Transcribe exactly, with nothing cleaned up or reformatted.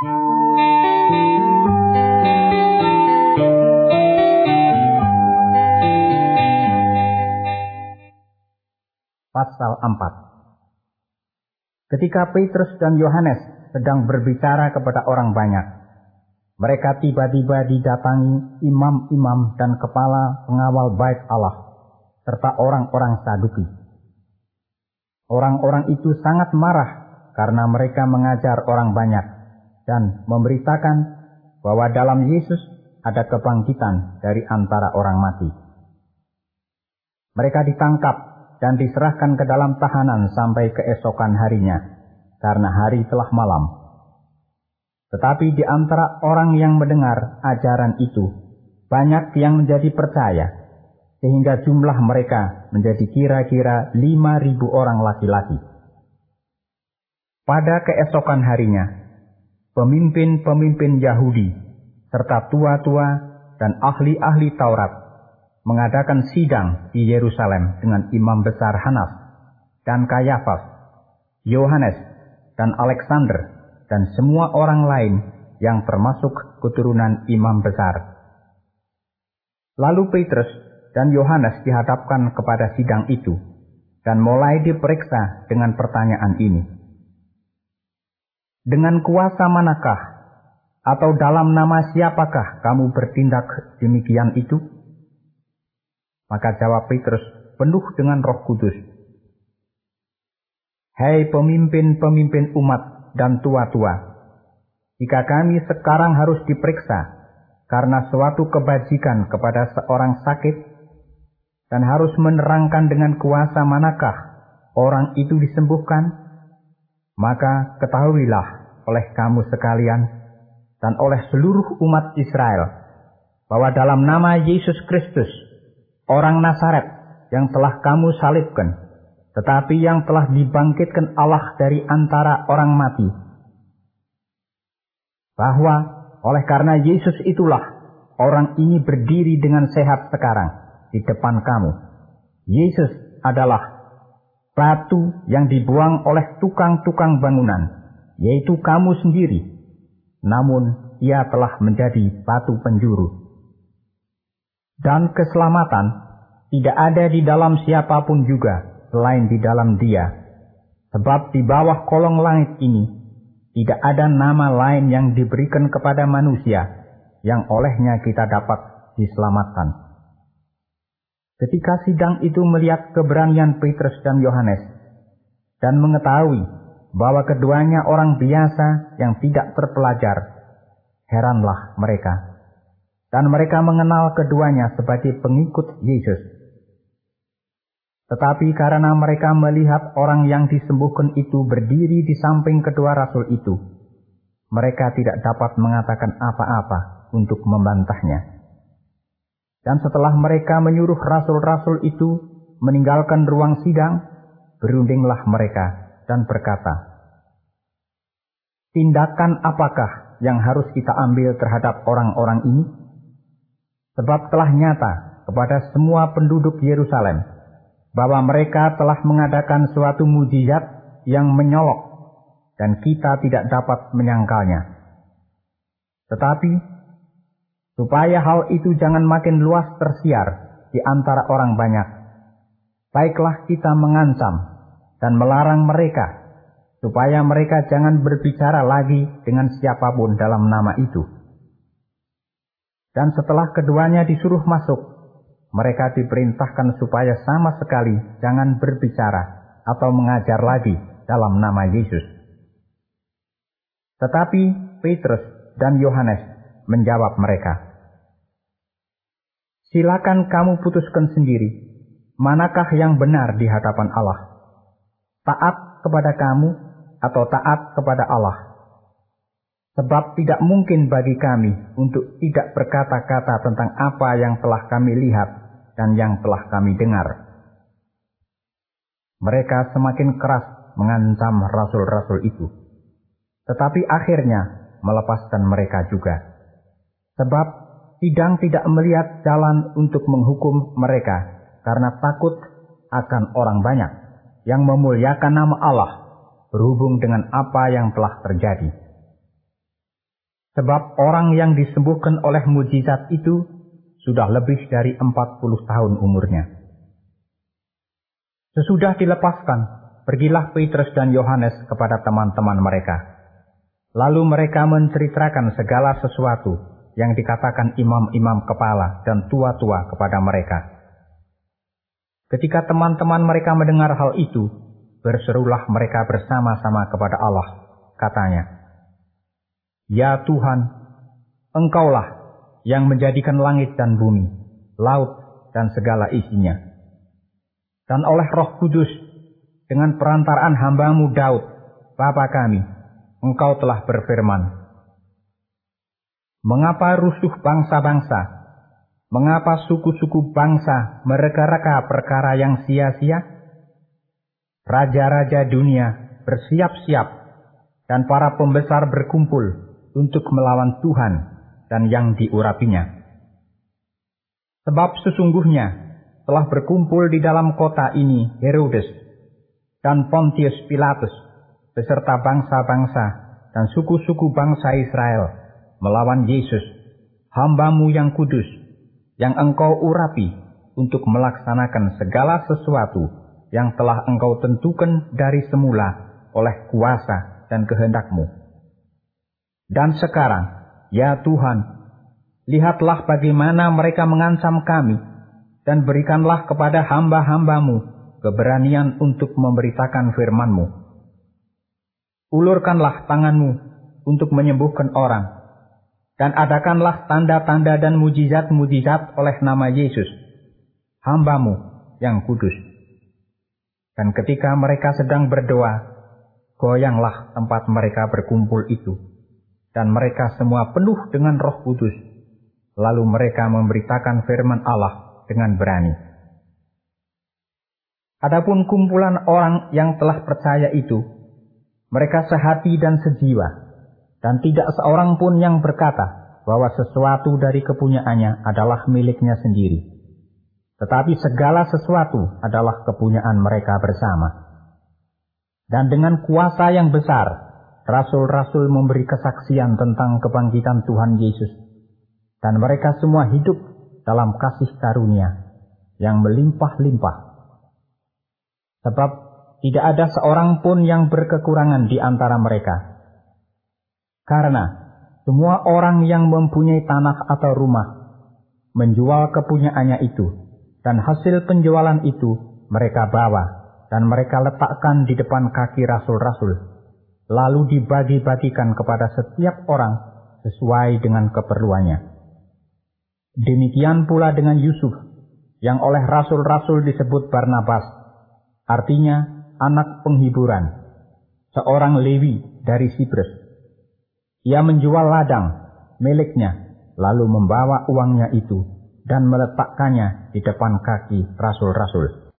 Pasal empat. Ketika Petrus dan Yohanes sedang berbicara kepada orang banyak, mereka tiba-tiba didatangi imam-imam dan kepala pengawal bait Allah, serta orang-orang Saduki. Orang-orang itu sangat marah karena mereka mengajar orang banyak dan memberitakan bahwa dalam Yesus ada kebangkitan dari antara orang mati. Mereka ditangkap dan diserahkan ke dalam tahanan sampai keesokan harinya, karena hari telah malam. Tetapi di antara orang yang mendengar ajaran itu, banyak yang menjadi percaya, sehingga jumlah mereka menjadi kira-kira lima ribu orang laki-laki. Pada keesokan harinya, pemimpin-pemimpin Yahudi, serta tua-tua dan ahli-ahli Taurat, mengadakan sidang di Yerusalem dengan imam besar Hanas dan Kayafas, Yohanes dan Alexander dan semua orang lain yang termasuk keturunan imam besar. Lalu Petrus dan Yohanes dihadapkan kepada sidang itu dan mulai diperiksa dengan pertanyaan ini. Dengan kuasa manakah atau dalam nama siapakah kamu bertindak demikian itu? Maka jawab Petrus penuh dengan Roh Kudus, "Hai pemimpin-pemimpin umat dan tua-tua, jika kami sekarang harus diperiksa karena suatu kebajikan kepada seorang sakit dan harus menerangkan dengan kuasa manakah orang itu disembuhkan, maka ketahuilah oleh kamu sekalian dan oleh seluruh umat Israel bahwa dalam nama Yesus Kristus, orang Nazaret yang telah kamu salibkan, tetapi yang telah dibangkitkan Allah dari antara orang mati, bahwa oleh karena Yesus itulah orang ini berdiri dengan sehat sekarang di depan kamu. Yesus adalah batu yang dibuang oleh tukang-tukang bangunan, yaitu kamu sendiri, namun ia telah menjadi batu penjuru. Dan keselamatan tidak ada di dalam siapapun juga selain di dalam Dia. Sebab di bawah kolong langit ini tidak ada nama lain yang diberikan kepada manusia yang olehnya kita dapat diselamatkan. Ketika sidang itu melihat keberanian Petrus dan Yohanes dan mengetahui bahwa keduanya orang biasa yang tidak terpelajar, heranlah mereka. Dan mereka mengenal keduanya sebagai pengikut Yesus. Tetapi karena mereka melihat orang yang disembuhkan itu berdiri di samping kedua rasul itu, mereka tidak dapat mengatakan apa-apa untuk membantahnya. Dan setelah mereka menyuruh rasul-rasul itu meninggalkan ruang sidang, berundinglah mereka dan berkata, "Tindakan apakah yang harus kita ambil terhadap orang-orang ini? Sebab telah nyata kepada semua penduduk Yerusalem bahwa mereka telah mengadakan suatu mujizat yang menyolok dan kita tidak dapat menyangkalnya. Tetapi supaya hal itu jangan makin luas tersiar di antara orang banyak, baiklah kita mengancam dan melarang mereka supaya mereka jangan berbicara lagi dengan siapapun dalam nama itu." Dan setelah keduanya disuruh masuk, mereka diperintahkan supaya sama sekali jangan berbicara atau mengajar lagi dalam nama Yesus. Tetapi Petrus dan Yohanes menjawab mereka, "Silakan kamu putuskan sendiri, manakah yang benar di hadapan Allah? Taat kepada kamu atau taat kepada Allah? Sebab tidak mungkin bagi kami untuk tidak berkata-kata tentang apa yang telah kami lihat dan yang telah kami dengar." Mereka semakin keras mengancam rasul-rasul itu, tetapi akhirnya melepaskan mereka juga. Sebab sidang tidak melihat jalan untuk menghukum mereka karena takut akan orang banyak yang memuliakan nama Allah berhubung dengan apa yang telah terjadi. Sebab orang yang disembuhkan oleh mujizat itu sudah lebih dari empat puluh tahun umurnya. Sesudah dilepaskan, pergilah Petrus dan Yohanes kepada teman-teman mereka. Lalu mereka menceritakan segala sesuatu yang dikatakan imam-imam kepala dan tua-tua kepada mereka. Ketika teman-teman mereka mendengar hal itu, berserulah mereka bersama-sama kepada Allah. Katanya, "Ya Tuhan, Engkaulah yang menjadikan langit dan bumi, laut dan segala isinya. Dan oleh Roh Kudus, dengan perantaraan hamba-Mu Daud, Bapa kami, Engkau telah berfirman, mengapa rusuh bangsa-bangsa, mengapa suku-suku bangsa mereka-reka perkara yang sia-sia? Raja-raja dunia bersiap-siap dan para pembesar berkumpul untuk melawan Tuhan dan yang diurapinya. Sebab sesungguhnya telah berkumpul di dalam kota ini Herodes dan Pontius Pilatus beserta bangsa-bangsa dan suku-suku bangsa Israel melawan Yesus, hamba-Mu yang kudus, yang Engkau urapi untuk melaksanakan segala sesuatu yang telah Engkau tentukan dari semula oleh kuasa dan kehendak-Mu. Dan sekarang, ya Tuhan, lihatlah bagaimana mereka mengancam kami, dan berikanlah kepada hamba-hamba-Mu keberanian untuk memberitakan firman-Mu. Ulurkanlah tangan-Mu untuk menyembuhkan orang, dan adakanlah tanda-tanda dan mujizat-mujizat oleh nama Yesus, hamba-Mu yang kudus. Dan ketika mereka sedang berdoa, goyanglah tempat mereka berkumpul itu, dan mereka semua penuh dengan Roh Kudus. Lalu mereka memberitakan firman Allah dengan berani. Adapun kumpulan orang yang telah percaya itu, mereka sehati dan sejiwa, dan tidak seorang pun yang berkata bahwa sesuatu dari kepunyaannya adalah miliknya sendiri. Tetapi segala sesuatu adalah kepunyaan mereka bersama. Dan dengan kuasa yang besar, rasul-rasul memberi kesaksian tentang kebangkitan Tuhan Yesus. Dan mereka semua hidup dalam kasih karunia yang melimpah-limpah. Sebab tidak ada seorang pun yang berkekurangan di antara mereka. Karena semua orang yang mempunyai tanah atau rumah menjual kepunyaannya itu, dan hasil penjualan itu mereka bawa dan mereka letakkan di depan kaki rasul-rasul, lalu dibagi-bagikan kepada setiap orang sesuai dengan keperluannya. Demikian pula dengan Yusuf, yang oleh rasul-rasul disebut Barnabas, artinya anak penghiburan, seorang Lewi dari Siprus. Ia menjual ladang miliknya, lalu membawa uangnya itu dan meletakkannya di depan kaki rasul-rasul.